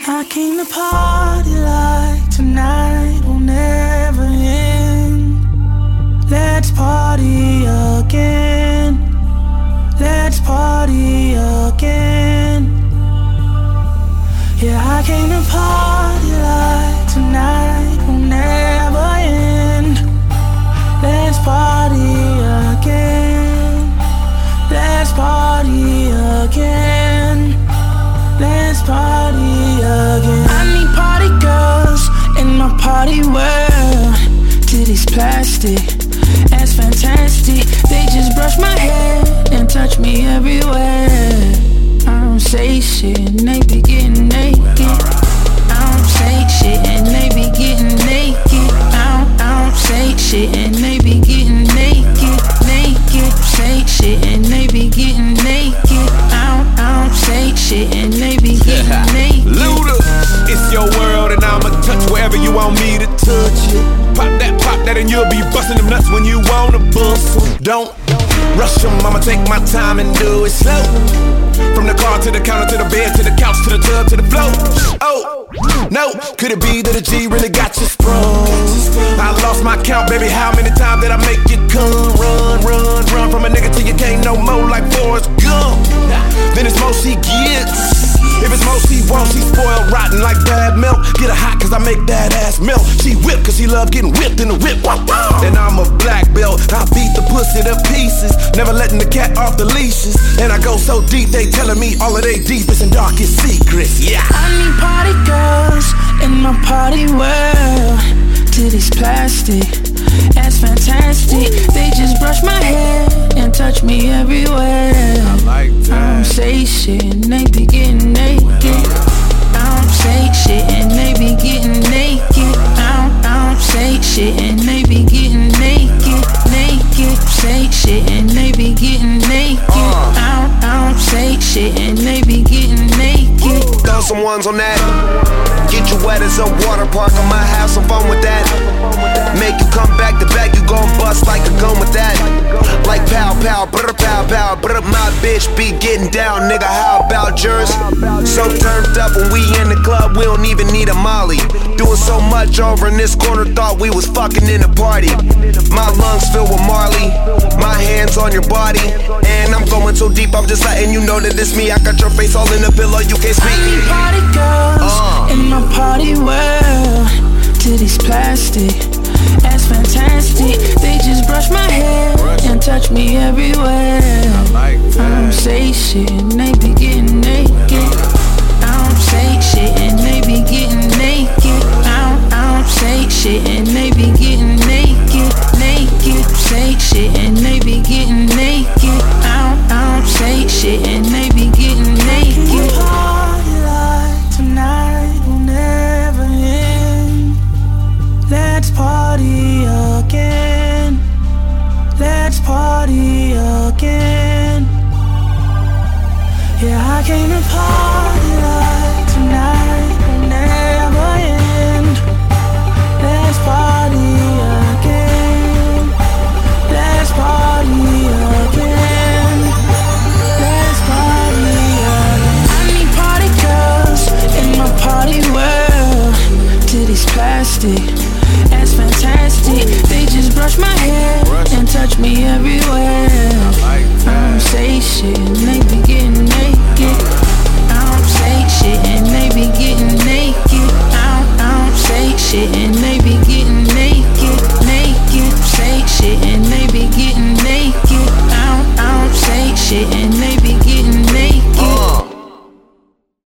I came to party like tonight will never end. Let's party again. Let's party again. Yeah, I came to party like tonight will never end. Let's party again. Let's party again. Let's party again. I need party girls in my party world. Titties plastic, ass fantastic. They just brush my hair and touch me everywhere. I don't say shit and they be getting naked. I don't say shit and they be getting naked. I don't say shit and they be getting naked. Naked, say shit and they be getting naked. I don't say shit and they be getting naked. Luda, it's your world and I'ma touch wherever you want me to touch it. Pop that and you'll be busting them nuts when you wanna bust them. Don't rush them, I'ma take my time and do it slow. From the car to the counter to the bed to the couch to the tub to the floor. Oh, no, could it be that a G really got you sprung? I lost my count, baby, how many times did I make you come? Run from a nigga till you can't no more like Forrest Gump. Then it's more she gets. If it's more she wants, she spoiled rotten like bad milk. Get her hot cause I make that ass melt. She whipped cause she love getting whipped in the whip. And I'm a black belt, I beat the pussy to pieces. Never letting the cat off the leashes. And I go so deep, they telling me all of their deepest and darkest secrets. Yeah, I need party girls in my party world. Titties plastic, ass fantastic. They just brush my hair and touch me everywhere. I like that. I don't say shit and they be getting naked. I don't say shit and they be getting naked. I don't say shit and they be getting naked. Naked, say shit and they be getting naked. I don't say shit and they be getting naked. Throw some ones on that. Get you wet as a water park, I might have some fun with that. Make you come back to back, you gon' bust like a gun with that. Like pow pow, brr pow pow, brr. My bitch be getting down, nigga, how about yours? So turned up when we in the club, we don't even need a molly. Doing so much over in this corner, thought we was fucking in a party. My lungs filled with Marley, my hands on your body. And I'm going so deep, I'm just letting you know that it's me. I got your face all in the pillow, you can't speak. I need party girls in my party world. Titties plastic, ass fantastic. They just brush my hair and touch me everywhere. I don't say shit and they be getting naked. I don't say shit and they be getting naked. I don't say shit and they be getting naked. Naked, say shit and they be getting naked. I don't say shit and they be getting naked. Party like tonight will never end. Let's party again. Let's party again. Yeah, I came to party like tonight will never end. Let's party again. Let's party again. Let's party again. I need party girls in my party world. Titties plastic, ass fantastic. They just brush my hair and touch me everywhere. I don't say shit and they be getting naked. I don't say shit and they be getting naked. I don't say shit and they be getting naked. Naked, say shit and they be getting naked. I don't say shit and